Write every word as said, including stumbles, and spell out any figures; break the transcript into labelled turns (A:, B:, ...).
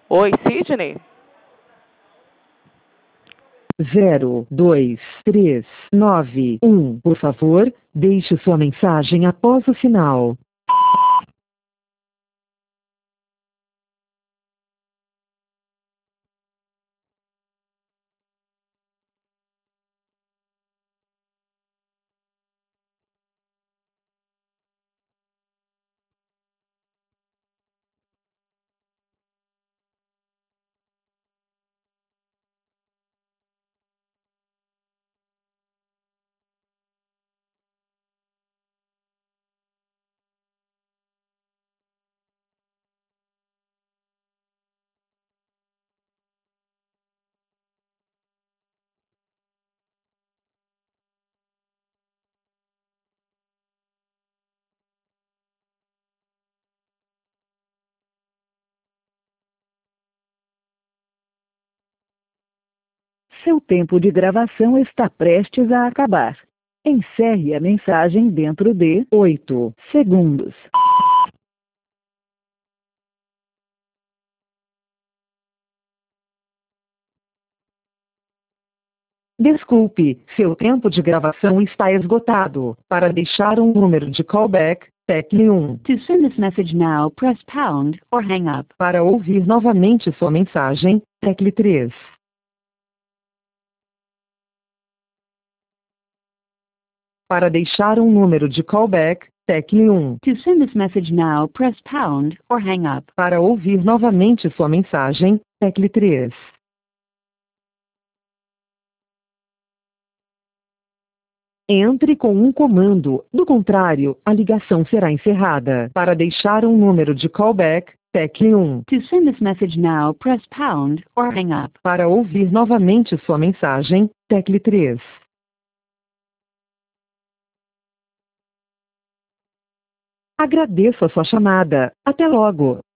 A: Oi, Sidney?
B: zero dois três nove um. Por favor, deixe sua mensagem após o sinal. Seu tempo de gravação está prestes a acabar. Encerre a mensagem dentro de oito segundos. Desculpe, seu tempo de gravação está esgotado. Para deixar um número de callback, tecle um. To send this message now, press pound or hang up. Para ouvir novamente sua mensagem, tecle três. Para deixar um número de callback, tecle um. To send this message now, press pound or hang up. Para ouvir novamente sua mensagem, tecle três. Entre com um comando, do contrário, a ligação será encerrada. Para deixar um número de callback, tecle um. To send this message now, press pound or hang up. Para ouvir novamente sua mensagem, tecle três. Agradeço a sua chamada. Até logo.